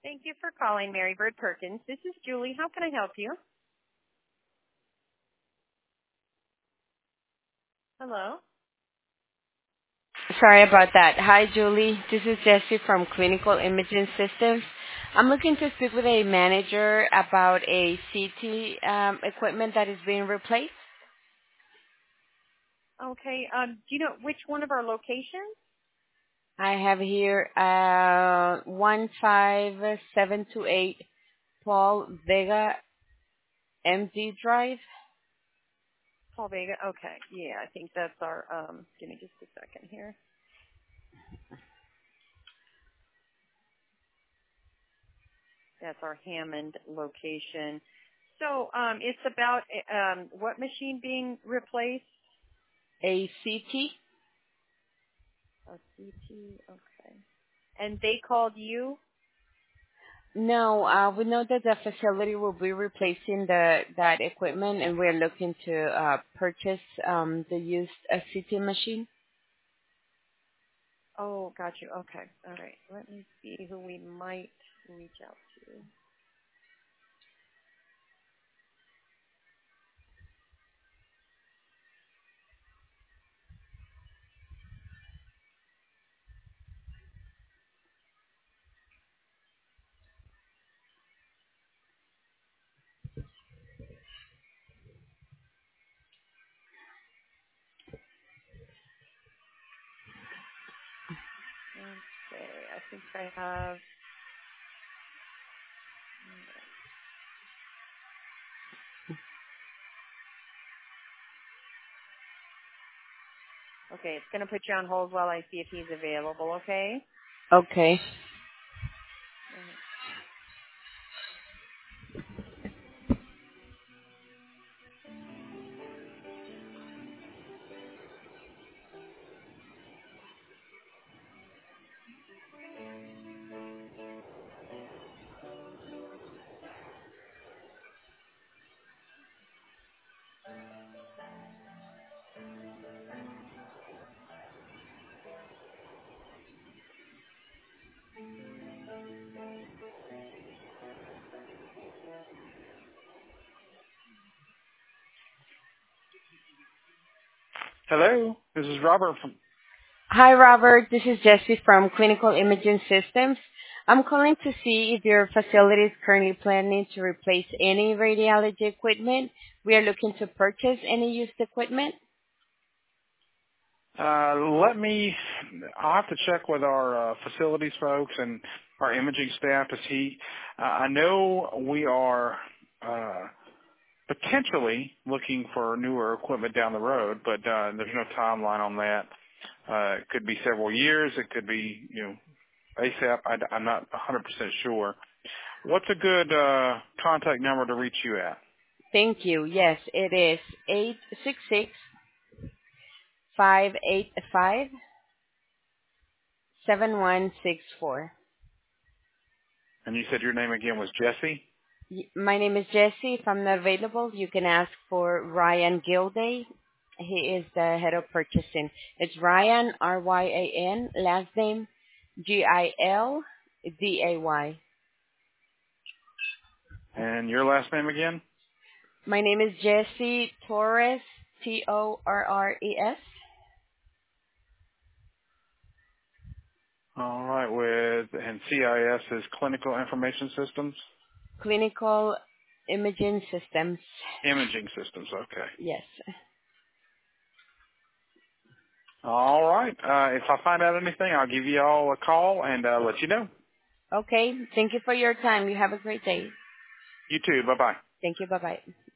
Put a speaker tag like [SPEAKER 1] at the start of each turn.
[SPEAKER 1] Thank you for calling Mary Bird Perkins. This is Julie. How can I help you? Hello?
[SPEAKER 2] Sorry about that. Hi, Julie. This is Jessie from Clinical Imaging Systems. I'm looking to speak with a manager about a CT equipment that is being replaced.
[SPEAKER 1] Okay. Do you know which one of our locations?
[SPEAKER 2] I have here 15728 Paul Vega MD Drive.
[SPEAKER 1] Paul Vega. Okay. Yeah, I think that's our, give me just a second here. That's our Hammond location. So it's about what machine being replaced?
[SPEAKER 2] A CT?
[SPEAKER 1] A CT. Okay. And they called you?
[SPEAKER 2] No, we know that the facility will be replacing that equipment, and we're looking to purchase the used CT machine.
[SPEAKER 1] Oh, got you. Okay. All right. Let me see who we might reach out to. Okay. I think I have. Okay, it's going to put you on hold while I see if he's available, okay?
[SPEAKER 2] Okay.
[SPEAKER 3] Hello, this is Robert from.
[SPEAKER 2] Hi, Robert. This is Jessie from Clinical Imaging Systems. I'm calling to see if your facility is currently planning to replace any radiology equipment. We are looking to purchase any used equipment.
[SPEAKER 3] Let me. I'll have to check with our facilities folks and our imaging staff to see. I know we are potentially looking for newer equipment down the road, but there's no timeline on that. It could be several years. It could be, ASAP. I'm not 100% sure. What's a good contact number to reach you at?
[SPEAKER 2] Thank you. Yes, it is 866-585-7164.
[SPEAKER 3] And you said your name again was Jesse?
[SPEAKER 2] My name is Jessie. If I'm not available, you can ask for Ryan Gilday. He is the head of purchasing. It's Ryan, R-Y-A-N, last name Gilday.
[SPEAKER 3] And your last name again?
[SPEAKER 2] My name is Jessie Torres, Torres.
[SPEAKER 3] All right, and CIS is Clinical Information Systems?
[SPEAKER 2] Clinical Imaging Systems.
[SPEAKER 3] Imaging Systems, okay.
[SPEAKER 2] Yes.
[SPEAKER 3] All right. If I find out anything, I'll give you all a call and let you know.
[SPEAKER 2] Okay. Thank you for your time. You have a great day.
[SPEAKER 3] You too. Bye-bye.
[SPEAKER 2] Thank you. Bye-bye.